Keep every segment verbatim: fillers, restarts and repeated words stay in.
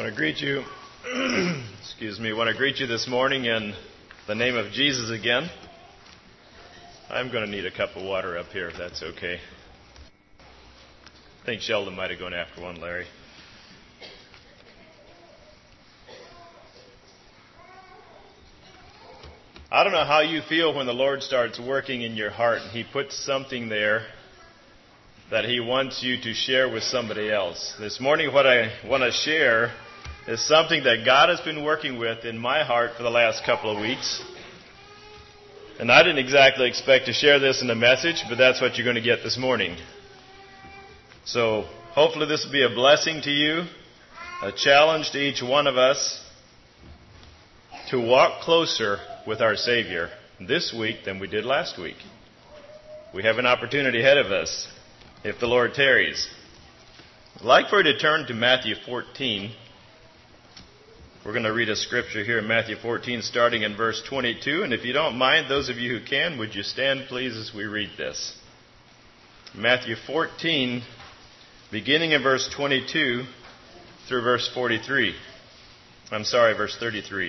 want to greet you, excuse me, I want to greet you this morning in the name of Jesus again. I'm going to need a cup of water up here, if that's okay. I think Sheldon might have gone after one, Larry. I don't know how you feel when the Lord starts working in your heart and He puts something there that He wants you to share with somebody else. This morning what I want to share is something that God has been working with in my heart for the last couple of weeks. And I didn't exactly expect to share this in a message, but that's what you're going to get this morning. So hopefully this will be a blessing to you, a challenge to each one of us to walk closer with our Savior this week than we did last week. We have an opportunity ahead of us if the Lord tarries. I'd like for you to turn to Matthew fourteen. We're going to read a scripture here in Matthew fourteen starting in verse twenty-two. And if you don't mind, those of you who can, would you stand please as we read this? Matthew fourteen, beginning in verse twenty-two through verse forty-three. I'm sorry, verse thirty-three.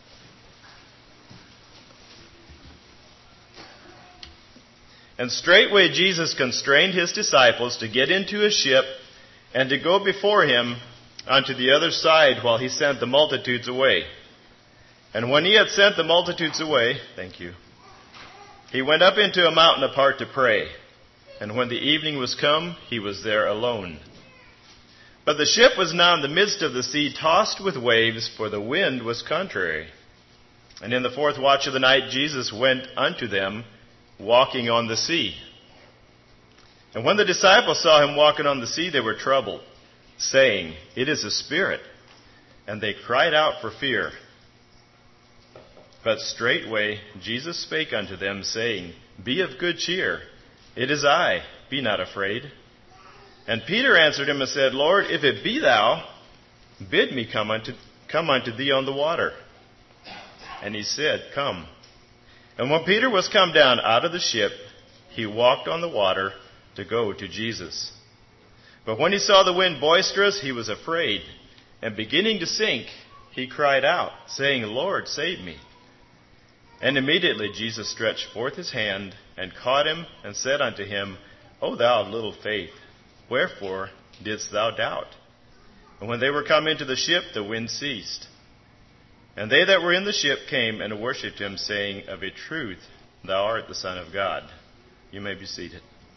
And straightway Jesus constrained his disciples to get into a ship and to go before him unto the other side while he sent the multitudes away. And when he had sent the multitudes away, thank you, he went up into a mountain apart to pray. And when the evening was come, he was there alone. But the ship was now in the midst of the sea, tossed with waves, for the wind was contrary. And in the fourth watch of the night Jesus went unto them, walking on the sea. And when the disciples saw him walking on the sea, they were troubled, saying, It is a spirit. And they cried out for fear. But straightway Jesus spake unto them, saying, Be of good cheer, it is I, be not afraid. And Peter answered him and said, Lord, if it be thou, bid me come unto, come unto thee on the water. And he said, Come. And when Peter was come down out of the ship, he walked on the water to go to Jesus. But when he saw the wind boisterous, he was afraid, and beginning to sink, he cried out, saying, Lord, save me. And immediately Jesus stretched forth his hand, and caught him, and said unto him, O thou of little faith, wherefore didst thou doubt? And when they were come into the ship, the wind ceased. And they that were in the ship came and worshipped him, saying, Of a truth, thou art the Son of God. You may be seated.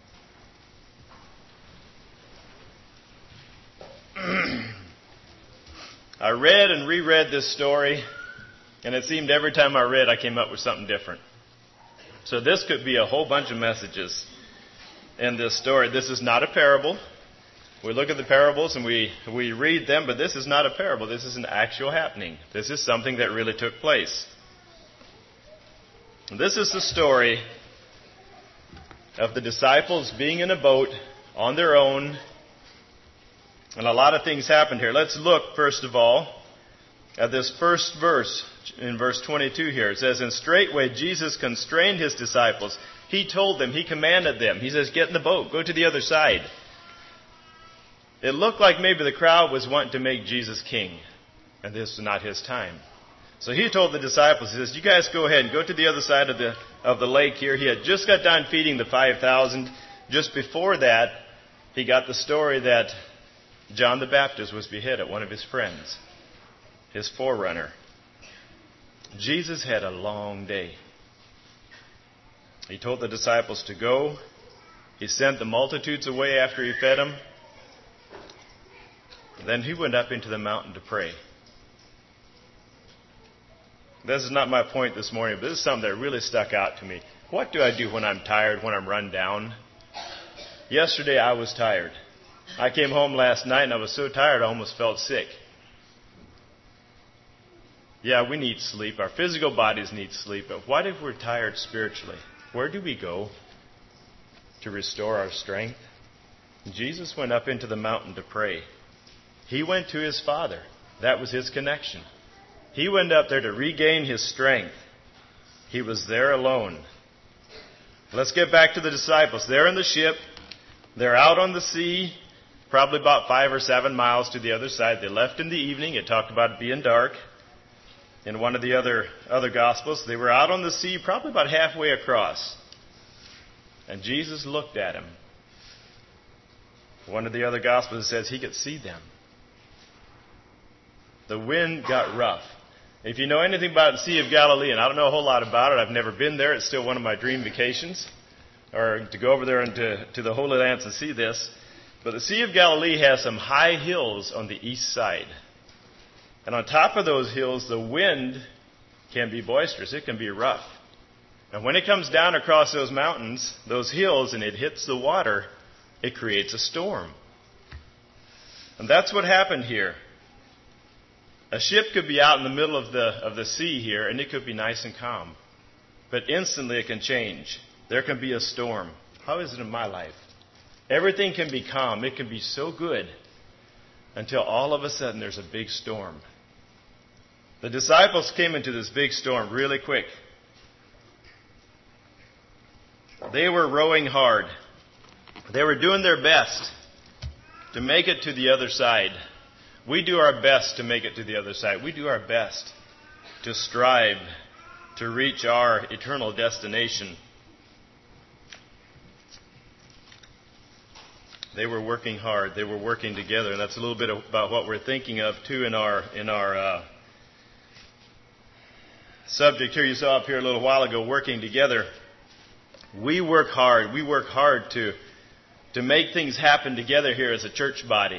I read and reread this story, and it seemed every time I read, I came up with something different. So this could be a whole bunch of messages in this story. This is not a parable. We look at the parables and we, we read them, but this is not a parable. This is an actual happening. This is something that really took place. This is the story of the disciples being in a boat on their own. And a lot of things happened here. Let's look, first of all, at this first verse in verse twenty-two here. It says, And straightway Jesus constrained his disciples. He told them, he commanded them. He says, Get in the boat, go to the other side. It looked like maybe the crowd was wanting to make Jesus king, and this was not his time. So he told the disciples, he says, you guys go ahead and go to the other side of the of the lake here. He had just got done feeding the five thousand. Just before that, he got the story that John the Baptist was beheaded, one of his friends, his forerunner. Jesus had a long day. He told the disciples to go. He sent the multitudes away after he fed them. Then he went up into the mountain to pray. This is not my point this morning, but this is something that really stuck out to me. What do I do when I'm tired, when I'm run down? Yesterday I was tired. I came home last night and I was so tired I almost felt sick. Yeah, we need sleep. Our physical bodies need sleep. But what if we're tired spiritually? Where do we go to restore our strength? Jesus went up into the mountain to pray. He went to his Father. That was his connection. He went up there to regain his strength. He was there alone. Let's get back to the disciples. They're in the ship. They're out on the sea. probably about five or seven miles to the other side. They left in the evening. It talked about it being dark. In one of the other, other Gospels, they were out on the sea, probably about halfway across. And Jesus looked at him. One of the other Gospels says he could see them. The wind got rough. If you know anything about the Sea of Galilee, and I don't know a whole lot about it, I've never been there. It's still one of my dream vacations, or to go over there and to, to the Holy Lands and see this. But the Sea of Galilee has some high hills on the east side. And on top of those hills, the wind can be boisterous. It can be rough. And when it comes down across those mountains, those hills, and it hits the water, it creates a storm. And that's what happened here. A ship could be out in the middle of the, of the sea here, and it could be nice and calm. But instantly it can change. There can be a storm. How is it in my life? Everything can be calm. It can be so good until all of a sudden there's a big storm. The disciples came into this big storm really quick. They were rowing hard. They were doing their best to make it to the other side. We do our best to make it to the other side. We do our best to strive to reach our eternal destination. They were working hard. They were working together. And that's a little bit about what we're thinking of, too, in our in our uh, subject here. You saw up here a little while ago, working together. We work hard. We work hard to, to make things happen together here as a church body.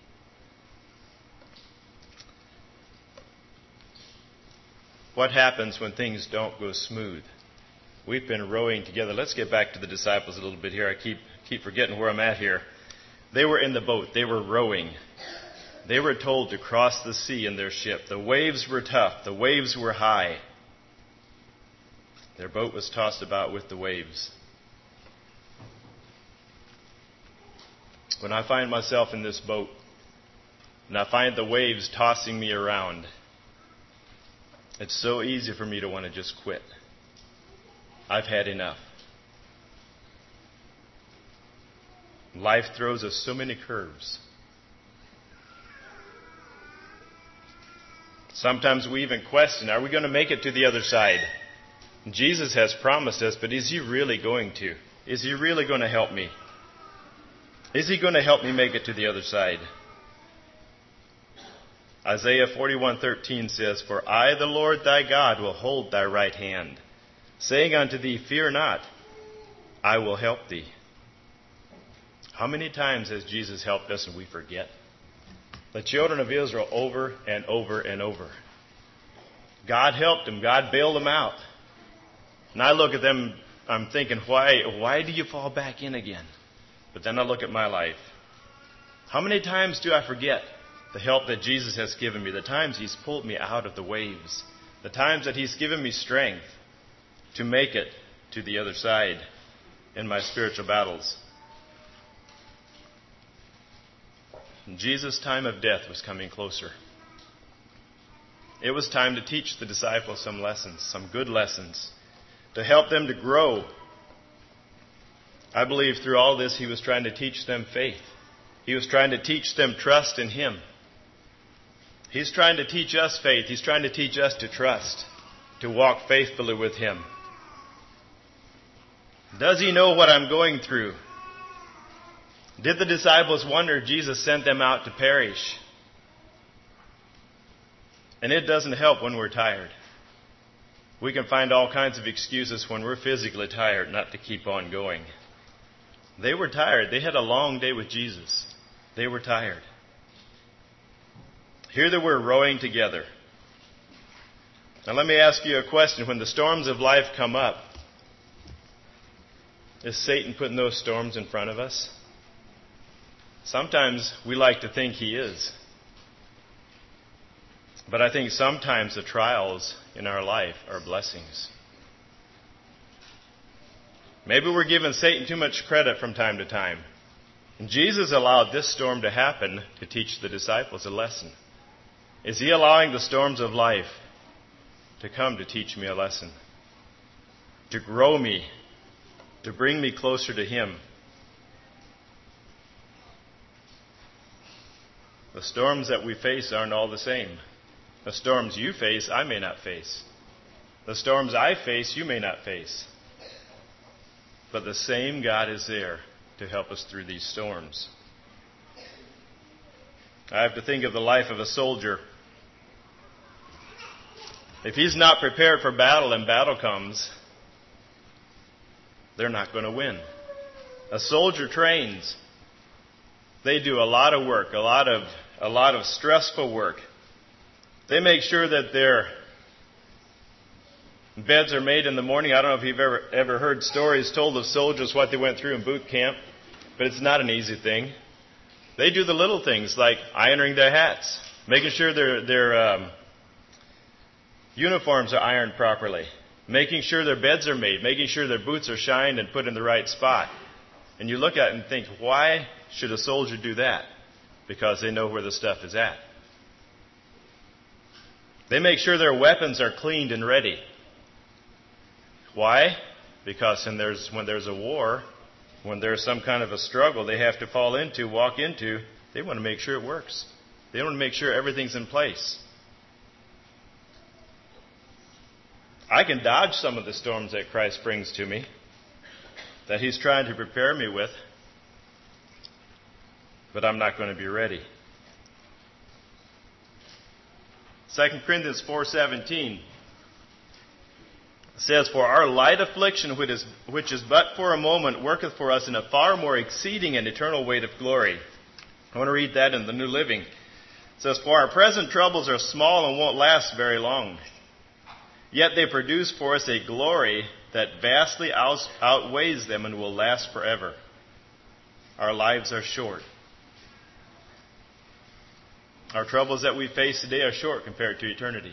What happens when things don't go smooth? We've been rowing together. Let's get back to the disciples a little bit here. I keep keep forgetting where I'm at here. They were in the boat. They were rowing. They were told to cross the sea in their ship. The waves were tough. The waves were high. Their boat was tossed about with the waves. When I find myself in this boat, and I find the waves tossing me around, it's so easy for me to want to just quit. I've had enough. Life throws us so many curves. Sometimes we even question, are we going to make it to the other side? Jesus has promised us, but is he really going to? Is he really going to help me? Is he going to help me make it to the other side? Isaiah forty-one thirteen says, "For I, the Lord thy God, will hold thy right hand, saying unto thee, Fear not, I will help thee." How many times has Jesus helped us and we forget? The children of Israel over and over and over. God helped them. God bailed them out. And I look at them, I'm thinking, why, why do you fall back in again? But then I look at my life. How many times do I forget the help that Jesus has given me? The times he's pulled me out of the waves. The times that he's given me strength to make it to the other side in my spiritual battles. And Jesus' time of death was coming closer. It was time to teach the disciples some lessons, some good lessons, to help them to grow. I believe through all this he was trying to teach them faith. He was trying to teach them trust in him. He's trying to teach us faith. He's trying to teach us to trust, to walk faithfully with him. Does he know what I'm going through? Did the disciples wonder if Jesus sent them out to perish? And it doesn't help when we're tired. We can find all kinds of excuses when we're physically tired not to keep on going. They were tired. They had a long day with Jesus. They were tired. Here they were rowing together. Now let me ask you a question. When the storms of life come up, is Satan putting those storms in front of us? Sometimes we like to think he is. But I think sometimes the trials in our life are blessings. Maybe we're giving Satan too much credit from time to time. And Jesus allowed this storm to happen to teach the disciples a lesson. Is he allowing the storms of life to come to teach me a lesson? To grow me, to bring me closer to him. The storms that we face aren't all the same. The storms you face, I may not face. The storms I face, you may not face. But the same God is there to help us through these storms. I have to think of the life of a soldier. If he's not prepared for battle and battle comes, they're not going to win. A soldier trains. They do a lot of work, a lot of a lot of stressful work. They make sure that their beds are made in the morning. I don't know if you've ever ever heard stories told of soldiers what they went through in boot camp, but it's not an easy thing. They do the little things like ironing their hats, making sure their their um, uniforms are ironed properly, making sure their beds are made, making sure their boots are shined and put in the right spot. And you look at it and think, why should a soldier do that? Because they know where the stuff is at. They make sure their weapons are cleaned and ready. Why? Because when there's, when there's a war, when there's some kind of a struggle they have to fall into, walk into, they want to make sure it works. They want to make sure everything's in place. I can dodge some of the storms that Christ brings to me, that He's trying to prepare me with, but I'm not going to be ready. Second Corinthians four seventeen says, "For our light affliction, which is, which is but for a moment, worketh for us in a far more exceeding and eternal weight of glory." I want to read that in the New Living. It says, "For our present troubles are small and won't last very long. Yet they produce for us a glory that vastly out- outweighs them and will last forever." Our lives are short. Our troubles that we face today are short compared to eternity.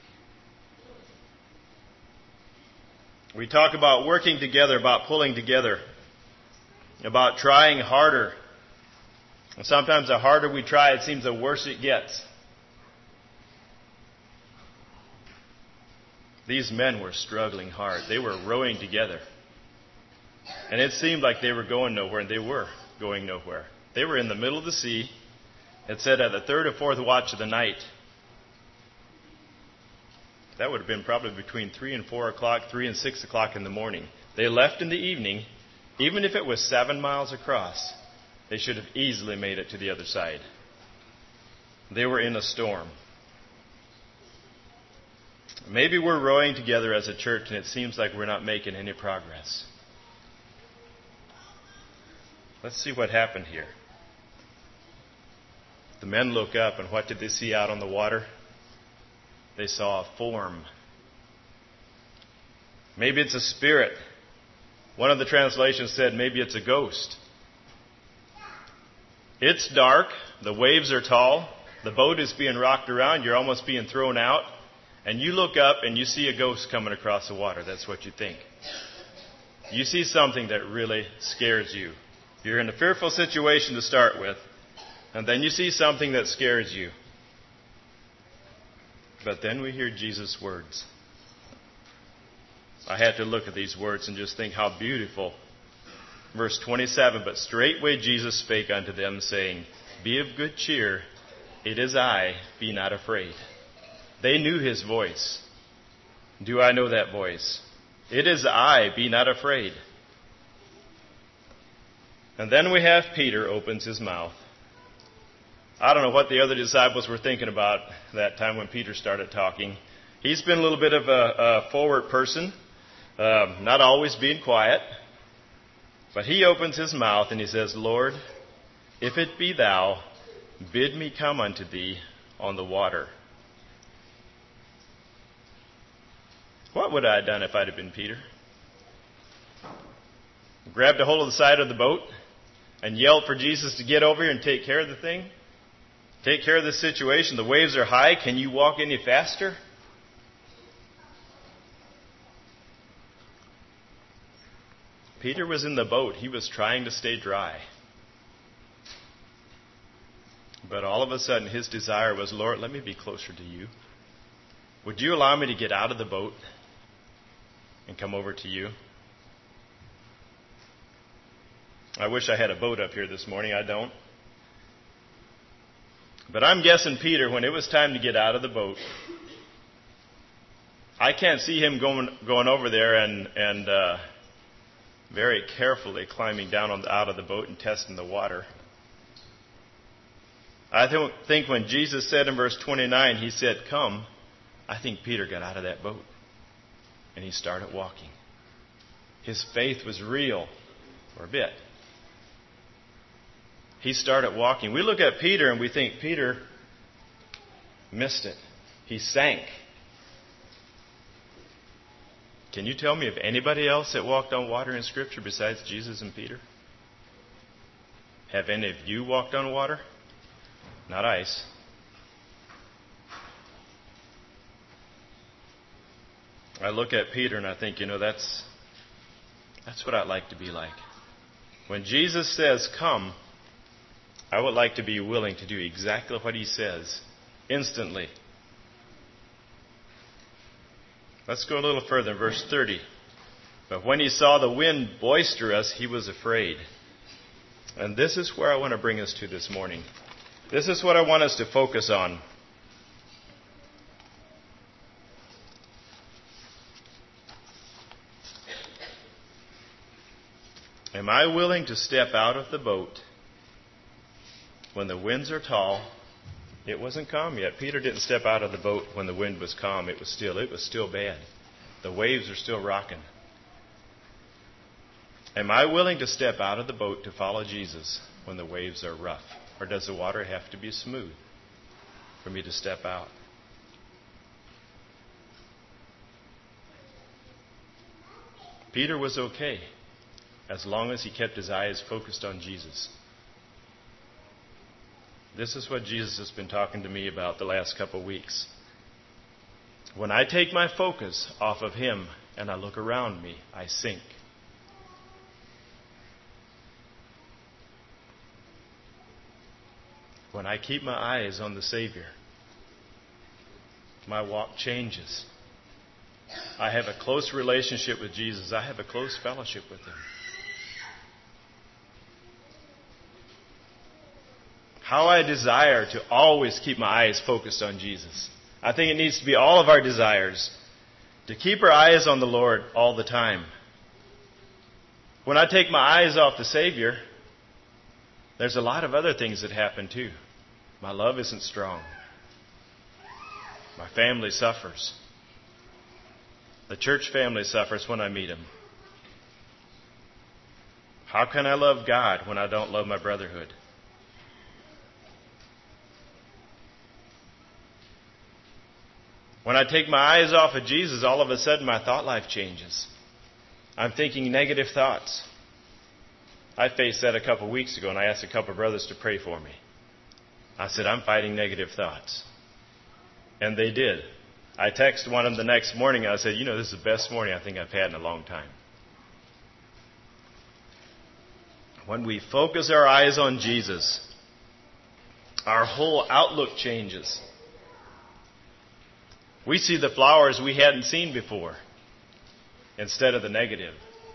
We talk about working together, about pulling together, about trying harder. And sometimes the harder we try, it seems the worse it gets. These men were struggling hard. They were rowing together. And it seemed like they were going nowhere, and they were going nowhere. They were in the middle of the sea. It said at the third or fourth watch of the night. That would have been probably between three and four o'clock, three and six o'clock in the morning. They left in the evening. Even if it was seven miles across, they should have easily made it to the other side. They were in a storm. Maybe we're rowing together as a church and it seems like we're not making any progress. Let's see what happened here. The men look up, and what did they see out on the water? They saw a form. Maybe it's a spirit. One of the translations said maybe it's a ghost. It's dark. The waves are tall. The boat is being rocked around. You're almost being thrown out. And you look up and you see a ghost coming across the water. That's what you think. You see something that really scares you. You're in a fearful situation to start with. And then you see something that scares you. But then we hear Jesus' words. I had to look at these words and just think how beautiful. Verse twenty-seven, "But straightway Jesus spake unto them, saying, Be of good cheer, it is I, be not afraid." They knew His voice. Do I know that voice? It is I, be not afraid. And then we have Peter opens his mouth. I don't know what the other disciples were thinking about that time when Peter started talking. He's been a little bit of a, a forward person, uh, not always being quiet. But he opens his mouth and he says, "Lord, if it be thou, bid me come unto thee on the water." What would I have done if I'd have been Peter? Grabbed a hold of the side of the boat and yelled for Jesus to get over here and take care of the thing? Take care of the situation. The waves are high. Can you walk any faster? Peter was in the boat. He was trying to stay dry. But all of a sudden his desire was, "Lord, let me be closer to you. Would you allow me to get out of the boat and come over to you?" I wish I had a boat up here this morning. I don't. But I'm guessing Peter, when it was time to get out of the boat, I can't see him going going over there and and uh, very carefully climbing down on the, out of the boat and testing the water. I th- think when Jesus said in verse twenty-nine, he said, "Come," I think Peter got out of that boat and he started walking. His faith was real for a bit. He started walking. We look at Peter and we think Peter missed it. He sank. Can you tell me of anybody else that walked on water in Scripture besides Jesus and Peter? Have any of you walked on water? Not ice. I look at Peter and I think, you know, that's that's what I'd like to be like. When Jesus says, "Come," I would like to be willing to do exactly what he says instantly. Let's go a little further in verse thirty. But when he saw the wind boisterous, he was afraid. And this is where I want to bring us to this morning. This is what I want us to focus on. Am I willing to step out of the boat when the winds are tall? It wasn't calm yet. Peter didn't step out of the boat when the wind was calm. It was still, it was still bad. The waves are still rocking. Am I willing to step out of the boat to follow Jesus when the waves are rough? Or does the water have to be smooth for me to step out? Peter was okay as long as he kept his eyes focused on Jesus. This is what Jesus has been talking to me about the last couple of weeks. When I take my focus off of him and I look around me, I sink. When I keep my eyes on the Savior, my walk changes. I have a close relationship with Jesus. I have a close fellowship with him. How I desire to always keep my eyes focused on Jesus. I think it needs to be all of our desires to keep our eyes on the Lord all the time. When I take my eyes off the Savior, there's a lot of other things that happen too. My love isn't strong. My family suffers. The church family suffers when I meet him. How can I love God when I don't love my brotherhood? When I take my eyes off of Jesus, all of a sudden my thought life changes. I'm thinking negative thoughts. I faced that a couple of weeks ago, and I asked a couple of brothers to pray for me. I said, I'm fighting negative thoughts. And they did. I texted one of them the next morning, and I said, you know, this is the best morning I think I've had in a long time. When we focus our eyes on Jesus, our whole outlook changes. We see the flowers we hadn't seen before instead of the negative.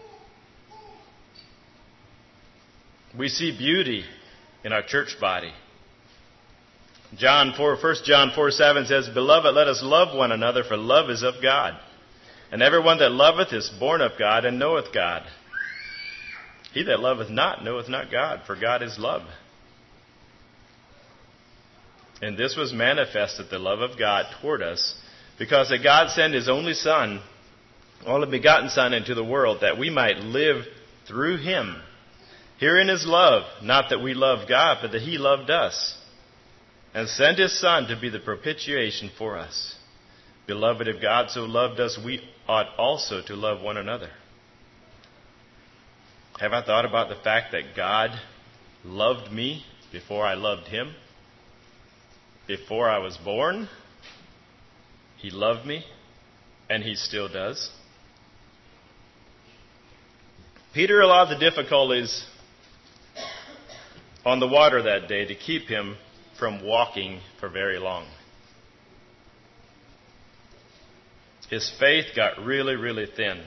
We see beauty in our church body. John four, First John four seven says, Beloved, let us love one another, for love is of God. And everyone that loveth is born of God and knoweth God. He that loveth not knoweth not God, for God is love. And this was manifested, the love of God toward us, because that God sent His only Son, only begotten Son, into the world, that we might live through Him. Herein is love, not that we love God, but that He loved us, and sent His Son to be the propitiation for us. Beloved, if God so loved us, we ought also to love one another. Have I thought about the fact that God loved me before I loved Him? Before I was born, He loved me, and He still does. Peter allowed the difficulties on the water that day to keep him from walking for very long. His faith got really, really thin.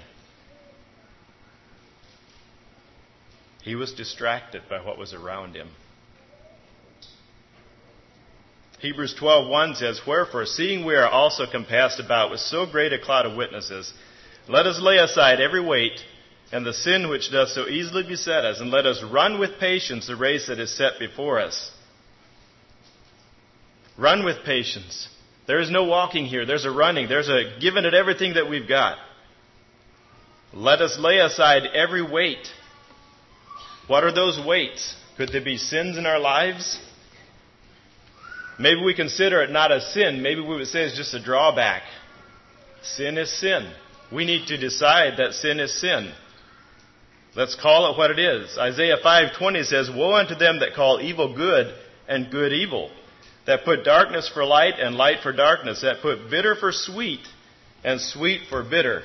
He was distracted by what was around him. Hebrews twelve one says, "Wherefore, seeing we are also compassed about with so great a cloud of witnesses, let us lay aside every weight and the sin which doth so easily beset us, and let us run with patience the race that is set before us." Run with patience. There is no walking here. There's a running. There's a giving it everything that we've got. Let us lay aside every weight. What are those weights? Could there be sins in our lives? Maybe we consider it not a sin. Maybe we would say it's just a drawback. Sin is sin. We need to decide that sin is sin. Let's call it what it is. Isaiah five twenty says, "Woe unto them that call evil good and good evil, that put darkness for light and light for darkness, that put bitter for sweet and sweet for bitter."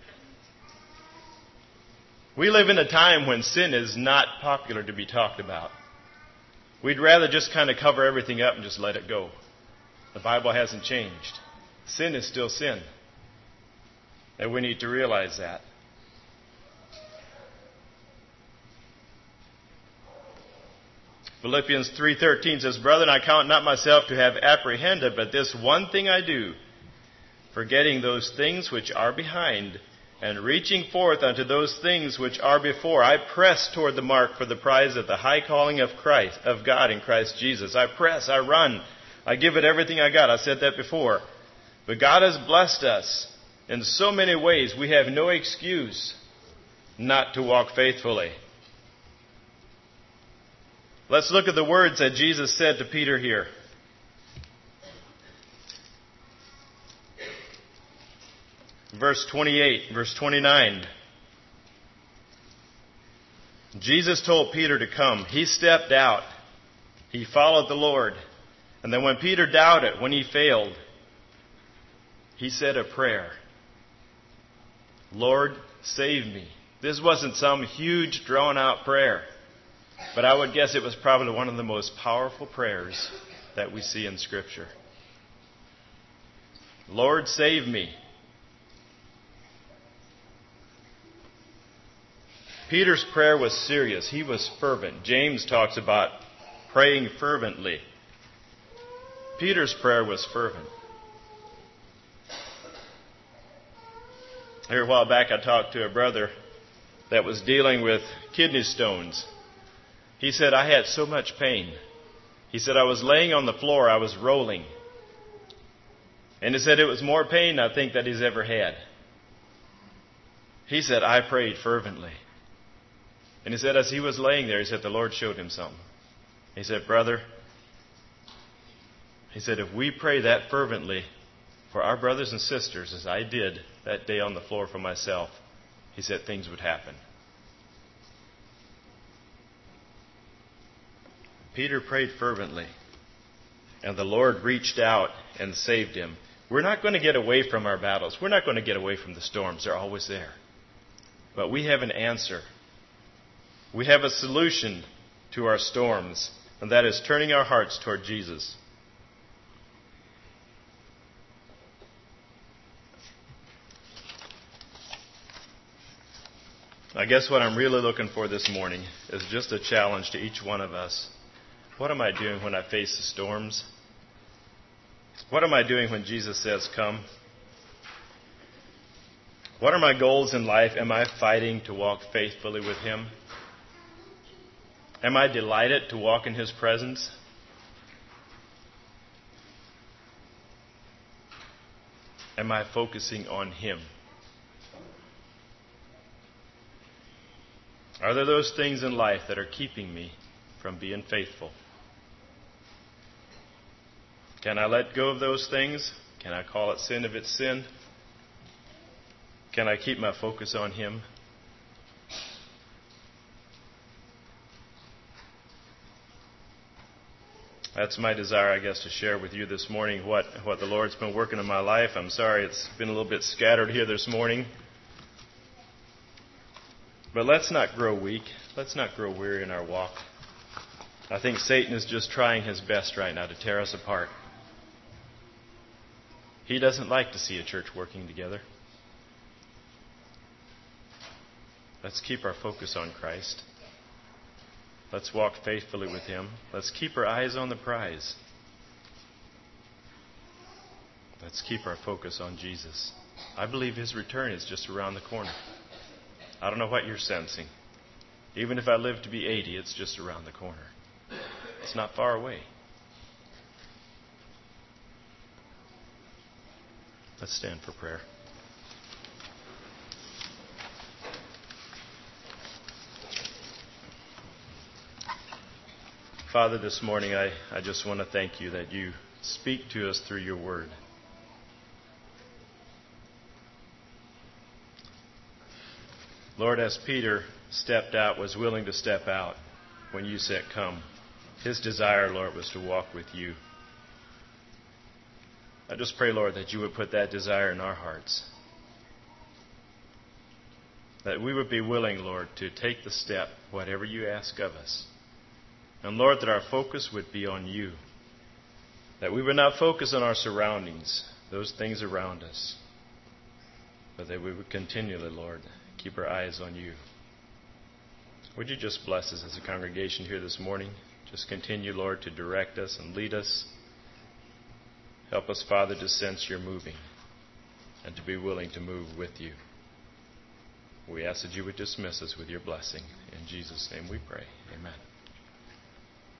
We live in a time when sin is not popular to be talked about. We'd rather just kind of cover everything up and just let it go. The Bible hasn't changed. Sin is still sin. And we need to realize that. Philippians three thirteen says, "Brethren, I count not myself to have apprehended, but this one thing I do, forgetting those things which are behind, and reaching forth unto those things which are before, I press toward the mark for the prize of the high calling of Christ, of God in Christ Jesus." I press, I run, I give it everything I got. I said that before. But God has blessed us in so many ways. We have no excuse not to walk faithfully. Let's look at the words that Jesus said to Peter here. Verse twenty-eight, verse twenty-nine. Jesus told Peter to come. He stepped out. He followed the Lord. And then when Peter doubted, when he failed, he said a prayer. "Lord, save me." This wasn't some huge, drawn-out prayer. But I would guess it was probably one of the most powerful prayers that we see in Scripture. "Lord, save me." Peter's prayer was serious. He was fervent. James talks about praying fervently. Peter's prayer was fervent. Here a while back I talked to a brother that was dealing with kidney stones. He said, "I had so much pain." He said, "I was laying on the floor, I was rolling." And he said it was more pain, I think, that he's ever had. He said, "I prayed fervently." And he said as he was laying there, he said the Lord showed him something. He said, "Brother," he said, "if we pray that fervently for our brothers and sisters, as I did that day on the floor for myself," he said, "things would happen." Peter prayed fervently, and the Lord reached out and saved him. We're not going to get away from our battles. We're not going to get away from the storms. They're always there. But we have an answer. We have a solution to our storms, and that is turning our hearts toward Jesus. I guess what I'm really looking for this morning is just a challenge to each one of us. What am I doing when I face the storms? What am I doing when Jesus says, "Come"? What are my goals in life? Am I fighting to walk faithfully with Him? Am I delighted to walk in His presence? Am I focusing on Him? Are there those things in life that are keeping me from being faithful? Can I let go of those things? Can I call it sin if it's sin? Can I keep my focus on Him? That's my desire, I guess, to share with you this morning what, what the Lord's been working in my life. I'm sorry it's been a little bit scattered here this morning. But let's not grow weak. Let's not grow weary in our walk. I think Satan is just trying his best right now to tear us apart. He doesn't like to see a church working together. Let's keep our focus on Christ. Let's walk faithfully with Him. Let's keep our eyes on the prize. Let's keep our focus on Jesus. I believe his return is just around the corner. I don't know what you're sensing. Even if I live to be eighty, it's just around the corner. It's not far away. Let's stand for prayer. Father, this morning I, I just want to thank you that you speak to us through your word. Lord, as Peter stepped out, was willing to step out when you said come, his desire, Lord, was to walk with you. I just pray, Lord, that you would put that desire in our hearts. That we would be willing, Lord, to take the step, whatever you ask of us. And Lord, that our focus would be on you. That we would not focus on our surroundings, those things around us. But that we would continually, Lord, keep our eyes on you. Would you just bless us as a congregation here this morning? Just continue, Lord, to direct us and lead us. Help us, Father, to sense you're moving and to be willing to move with you. We ask that you would dismiss us with your blessing. In Jesus' name we pray. Amen.